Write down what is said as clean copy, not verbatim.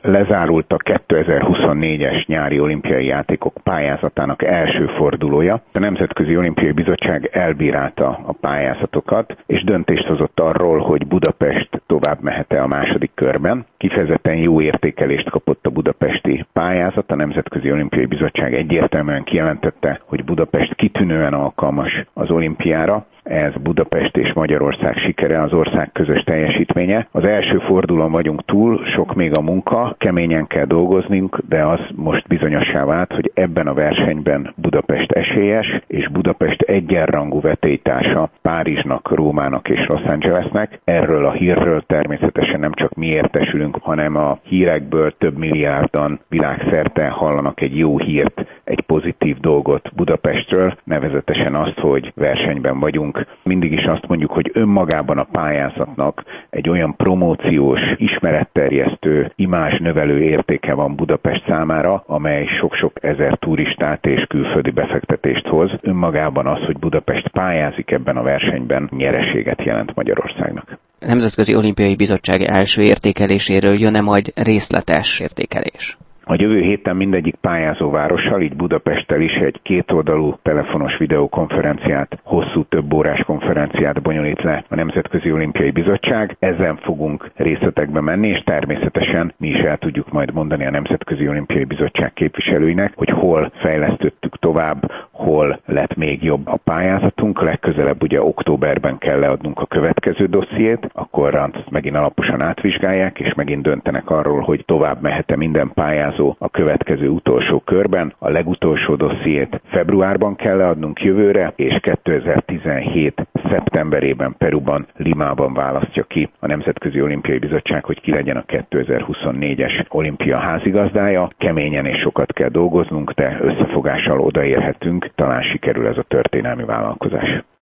Lezárult a 2024-es nyári olimpiai játékok pályázatának első fordulója. A Nemzetközi Olimpiai Bizottság elbírálta a pályázatokat, és döntést hozott arról, hogy Budapest tovább mehet-e a második körben. Kifejezetten jó értékelést kapott a budapesti pályázat. A Nemzetközi Olimpiai Bizottság egyértelműen kijelentette, hogy Budapest kitűnően alkalmas az olimpiára. Ez Budapest és Magyarország sikere, az ország közös teljesítménye. Az első fordulón vagyunk túl, sok még a munka, keményen kell dolgoznunk, de az most bizonyossá vált, hogy ebben a versenyben Budapest esélyes, és Budapest egyenrangú vetélytársa Párizsnak, Rómának és Los Angelesnek. Erről a hírről természetesen nem csak mi értesülünk, hanem a hírekből több milliárdan világszerte hallanak egy jó hírt, egy pozitív dolgot Budapestről, nevezetesen azt, hogy versenyben vagyunk. Mindig is azt mondjuk, hogy önmagában a pályázatnak egy olyan promóciós, ismeretterjesztő, imázsnövelő értéke van Budapest számára, amely sok-sok ezer turistát és külföldi befektetést hoz. Önmagában az, hogy Budapest pályázik ebben a versenyben, nyereséget jelent Magyarországnak. A Nemzetközi Olimpiai Bizottság első értékeléséről jön-e majd részletes értékelés? A jövő héten mindegyik pályázóvárossal, így Budapesttel is egy kétoldalú telefonos videokonferenciát, hosszú több órás konferenciát bonyolít le a Nemzetközi Olimpiai Bizottság. Ezen fogunk részletekbe menni, és természetesen mi is el tudjuk majd mondani a Nemzetközi Olimpiai Bizottság képviselőinek, hogy hol fejlesztettük tovább, hol lett még jobb a pályázatunk. Legközelebb ugye októberben kell leadnunk a következő dossziét, akkor azt megint alaposan átvizsgálják, és megint döntenek arról, hogy tovább mehet-e minden pályázó a következő utolsó körben. A legutolsó dossziét februárban kell leadnunk jövőre, és 2017. szeptemberében Peruban, Limában választja ki a Nemzetközi Olimpiai Bizottság, hogy ki legyen a 2024-es olimpia házigazdája. Keményen és sokat kell dolgoznunk, de összefogással odaérhetünk, talán sikerül ez a történelmi vállalkozás.